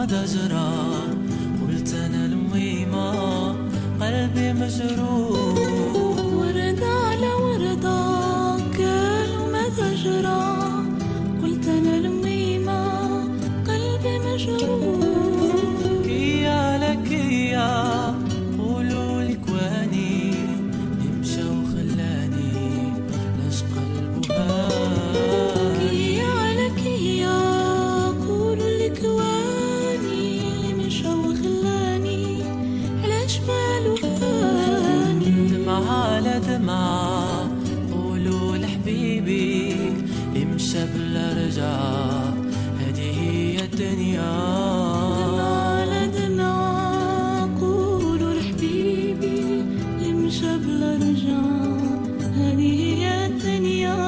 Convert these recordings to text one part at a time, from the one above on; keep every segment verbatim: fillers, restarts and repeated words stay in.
تجرى، قلت أنا الميمة قلبي مجروح. ورد على وردة قالوا ما تجرى، قلت أنا الميمة قلبي مجروح. كيا لكيا قولوا لك واني يمشى وخلاني لاش قلبه هاني. كيا لكيا قولوا لك واني مشى وخلاني علاش بالو هاني. دمعة على دمعة قولوا لحبيبي اللي مشى بلا رجعة، هذه هي الدنيا. دمعة على دمعة قولوا لحبيبي اللي مشى بلا رجعة، هذه هي الدنيا.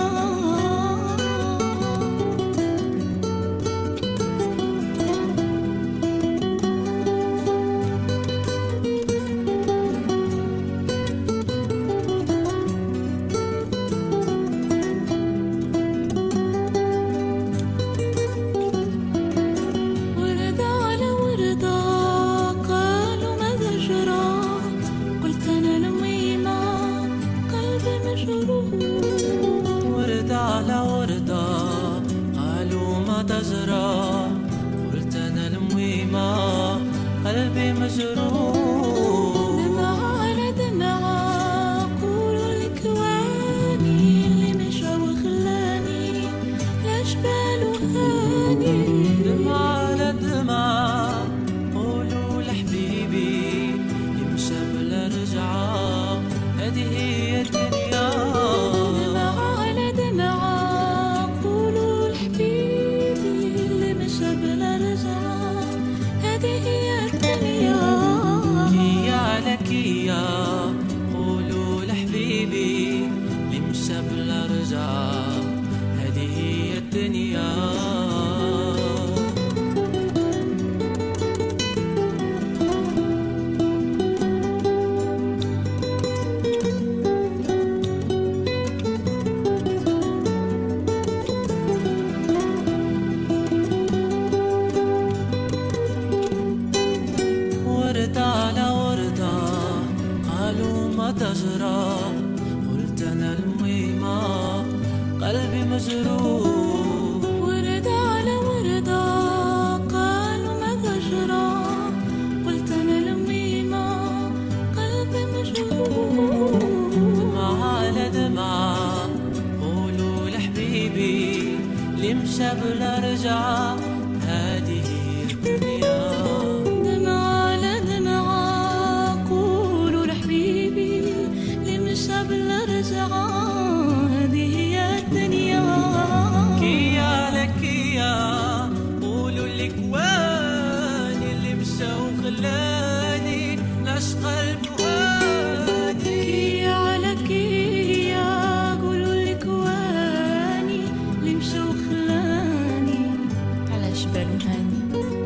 ورد على وردة قالوا ماذا جرى، قلت أنا الميمة قلبي مجروح. ورد على وردة قالوا ما تجرى، قلت أنا الميمة قلبي مجروح. دمعة على دمعة قولوا لك واني اللي مشى وخلاني لاش بالو هاني. دمعة على دمعة قولوا لحبيبي يمشى بلا رجعة، هذه هي الدنيا. دمعة على دمعة قولوا لحبيبي اللي مشى بلا رجعة، هذه هي الدنيا. كيا لكيا قولوا لحبيبي اللي مشى بلا رجعة، هذه هي الدنيا. وردة على وردة قالوا ما تجرى، قلت أنا الميمة قلبي مجروح. ورد على وردة قالوا ماذا جرى، قلت أنا الميمة قلبي مجروح. دمعة على دمعة قولوا لحبيبي اللي مشى بلا رجعة، هذه هي الدنيا. دمعة على دمعة قولوا لحبيبي اللي مشى بلا رجعة، هذه هي الدنيا. كيا لكيا قولوا لك واني اللي مشى وخلاني لاش قلبه هاني. كيا على كيا قولوا لك واني اللي مشى وخلاني علاش بالو هاني.